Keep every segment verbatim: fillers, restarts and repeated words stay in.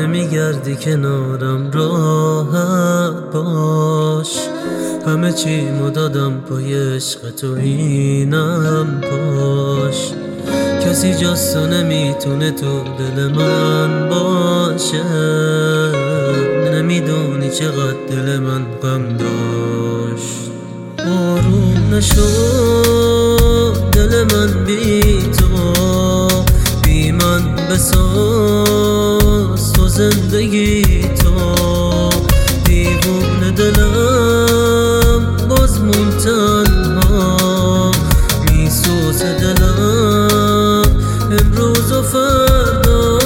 نمیگردی کنارم راحت باش. همه چیمو دادم پای عشق تو اینم باش. کسی جز تو نمیتونه تو دل من باشه. نمیدونی چقدر دل من غم داشت. آروم نشد دل من بی تو، بی من بساز تو زندگی تو. دیوون دلم باز مون تنها، میسوزه دلم امروز و فردا.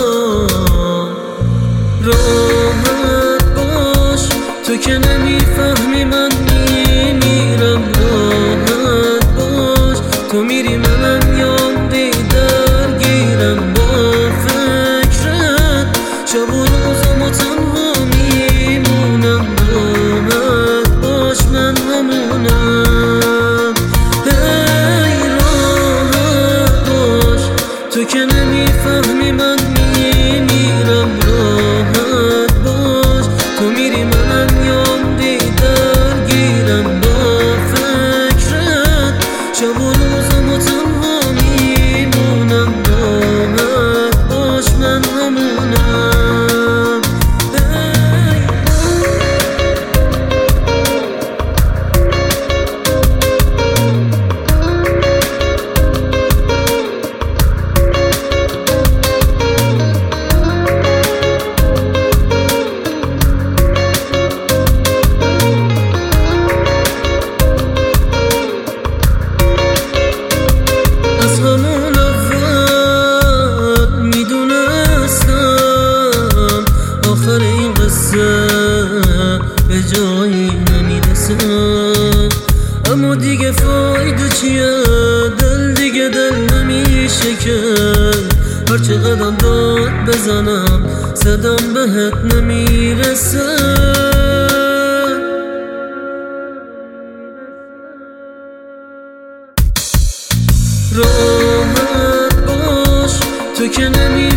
راحت باش تو که نمیفهمی من میمیرم. راحت باش تو میری منم یادی درگیرم. با فکرت شب و روزم و تنها میمونم. راحت باش من همونم. هی راحت باش تو که نمیفهمی من میمیرم. راحت باش تو میری منم یادی درگیرم. با فکرت شب و روزم و تنها میمونم. راحت باش من همونم. از همون اول میدونستم آخر این قصه به جایی نمیرسه. اما دیگه فایده چیه؟ دل دیگه دل نمیشه که هر چقدر داد بزنم صدام بهت نمیرسه. راحت باش تو که نمی